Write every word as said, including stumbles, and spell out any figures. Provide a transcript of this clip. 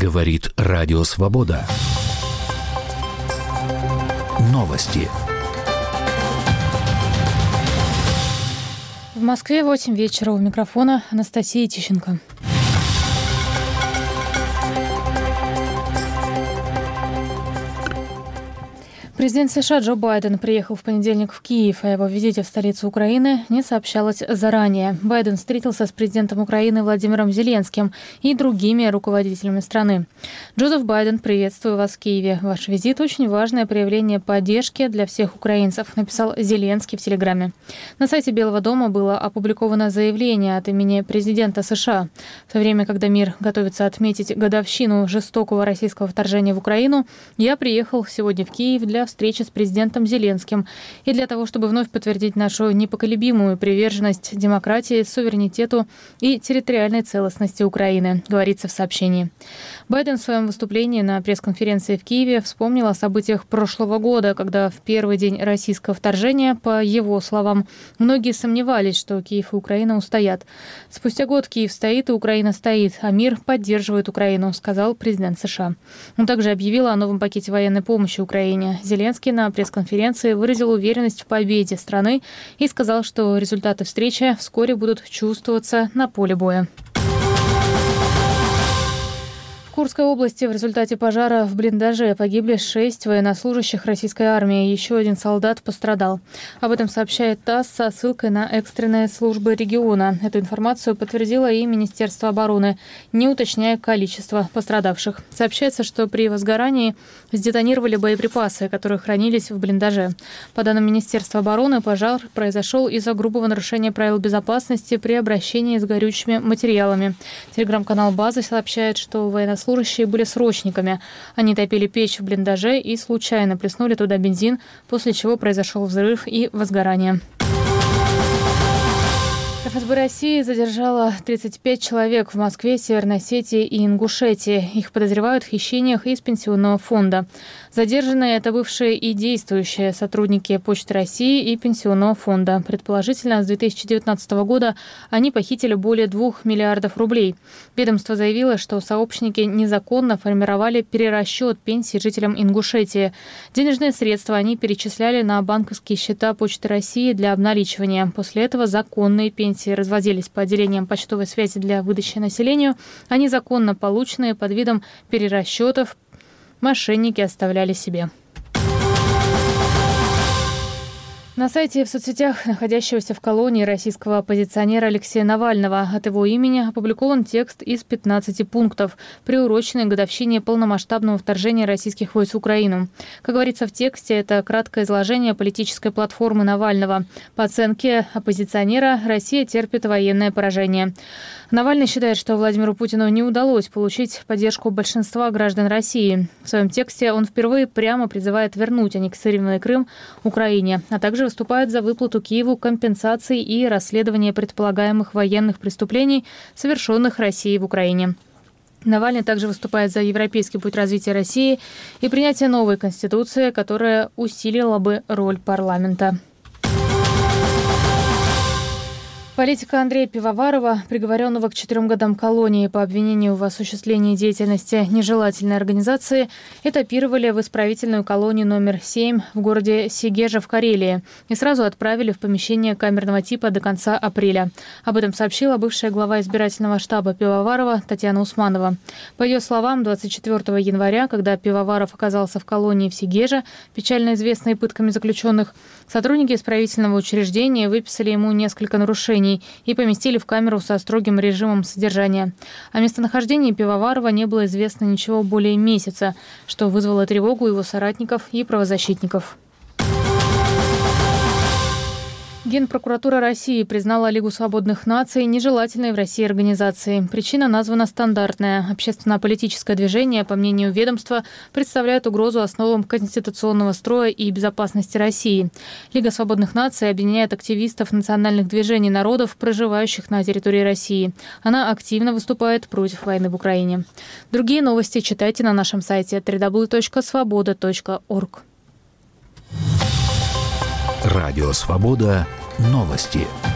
Говорит Радио Свобода. Новости. В Москве восемь вечера. У микрофона Анастасия Тищенко. Президент США Джо Байден приехал в понедельник в Киев, а его визите в столицу Украины не сообщалось заранее. Байден встретился с президентом Украины Владимиром Зеленским и другими руководителями страны. Джозеф Байден, приветствую вас в Киеве. Ваш визит – очень важное проявление поддержки для всех украинцев, написал Зеленский в Телеграме. На сайте Белого дома было опубликовано заявление от имени президента США. В то время, когда мир готовится отметить годовщину жестокого российского вторжения в Украину, я приехал сегодня в Киев для встречи с президентом Зеленским и для того, чтобы вновь подтвердить нашу непоколебимую приверженность демократии, суверенитету и территориальной целостности Украины, говорится в сообщении. Байден в своем выступлении на пресс-конференции в Киеве вспомнил о событиях прошлого года, когда в первый день российского вторжения, по его словам, многие сомневались, что Киев и Украина устоят. Спустя год Киев стоит и Украина стоит, а мир поддерживает Украину, сказал президент США. Он также объявил о новом пакете военной помощи Украине. Зеленский на пресс-конференции выразил уверенность в победе страны и сказал, что результаты встречи вскоре будут чувствоваться на поле боя. В Курской области в результате пожара в блиндаже погибли шесть военнослужащих российской армии. Еще один солдат пострадал. Об этом сообщает ТАСС со ссылкой на экстренные службы региона. Эту информацию подтвердило и Министерство обороны, не уточняя количество пострадавших. Сообщается, что при возгорании сдетонировали боеприпасы, которые хранились в блиндаже. По данным Министерства обороны, пожар произошел из-за грубого нарушения правил безопасности при обращении с горючими материалами. Телеграм-канал «База» сообщает, что военнослужащие Служащие были срочниками. Они топили печь в блиндаже и случайно плеснули туда бензин, после чего произошел взрыв и возгорание. эф эс бэ России задержала тридцать пять человек в Москве, Северной Осетии и Ингушетии. Их подозревают в хищениях из пенсионного фонда. Задержанные – это бывшие и действующие сотрудники Почты России и Пенсионного фонда. Предположительно, с две тысячи девятнадцатого года они похитили более двух миллиардов рублей. Ведомство заявило, что сообщники незаконно формировали перерасчет пенсий жителям Ингушетии. Денежные средства они перечисляли на банковские счета Почты России для обналичивания. После этого законные пенсии разводились по отделениям почтовой связи для выдачи населению, а незаконно полученные под видом перерасчетов мошенники оставляли себе. На сайте и в соцсетях находящегося в колонии российского оппозиционера Алексея Навального от его имени опубликован текст из пятнадцати пунктов, приуроченный к годовщине полномасштабного вторжения российских войск в Украину. Как говорится в тексте, это краткое изложение политической платформы Навального. По оценке оппозиционера, Россия терпит военное поражение. Навальный считает, что Владимиру Путину не удалось получить поддержку большинства граждан России. В своем тексте он впервые прямо призывает вернуть аннексированный Крым Украине, а также выступает за выплату Киеву компенсаций и расследование предполагаемых военных преступлений, совершенных Россией в Украине. Навальный также выступает за европейский путь развития России и принятие новой конституции, которая усилила бы роль парламента. Политика Андрея Пивоварова, приговоренного к четырем годам колонии по обвинению в осуществлении деятельности нежелательной организации, этапировали в исправительную колонию номер семь в городе Сегежа в Карелии и сразу отправили в помещение камерного типа до конца апреля. Об этом сообщила бывшая глава избирательного штаба Пивоварова Татьяна Усманова. По ее словам, двадцать четвёртого января, когда Пивоваров оказался в колонии в Сегеже, печально известной пытками заключенных, сотрудники исправительного учреждения выписали ему несколько нарушений и поместили в камеру со строгим режимом содержания. О местонахождении Пивоварова не было известно ничего более месяца, что вызвало тревогу его соратников и правозащитников. Генпрокуратура России признала Лигу свободных наций нежелательной в России организацией. Причина названа стандартная. Общественно-политическое движение, по мнению ведомства, представляет угрозу основам конституционного строя и безопасности России. Лига свободных наций объединяет активистов национальных движений народов, проживающих на территории России. Она активно выступает против войны в Украине. Другие новости читайте на нашем сайте дабл ю дабл ю дабл ю точка свобода точка орг. Радио «Свобода». Новости.